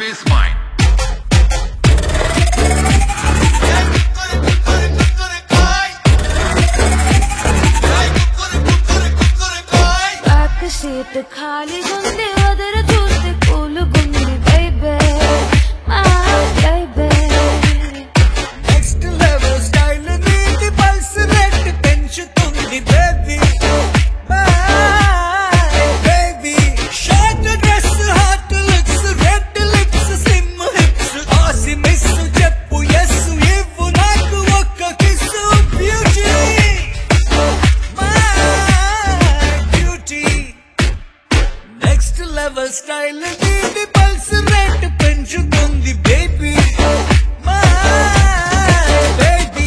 always mine. Seat ఖాళీ గుంది వదర చూస్తే కూలు గుంది baby my baby next level style నీది పల్స్ రేట్ పెంచుతుంది baby my baby short dress hot looks red lips slim hips ఆసి మిస్ చెప్పు yes ఇవ్వు నాకు ఒక్క kiss beauty next level style నీది పల్స్ రేట్ పెంచుతుంది బేబీ మై బేబీ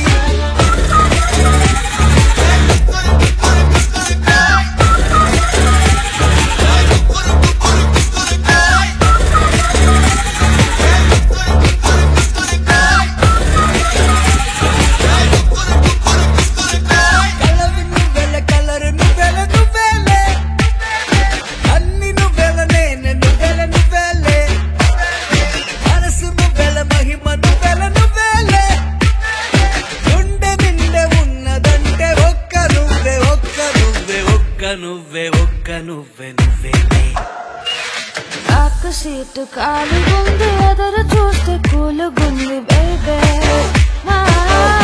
కలర్ నువ్వెల నువ్వేలే అన్ని నువ్వెల నేను నువ్వెల నువ్వేలే మనసు నువ్వెల మహిమ నువ్వెల నువ్వేలే గుండె నిండే ఉన్నదంటే ఒక్క నువ్వే ఒక్క నువ్వే ఒక్క నువ్వే ఒక్క నువ్వే నువ్వేలే నాకు సీట్ ఖాళీ గుంది వదర చూస్తే కూలు గుంది బేబే మై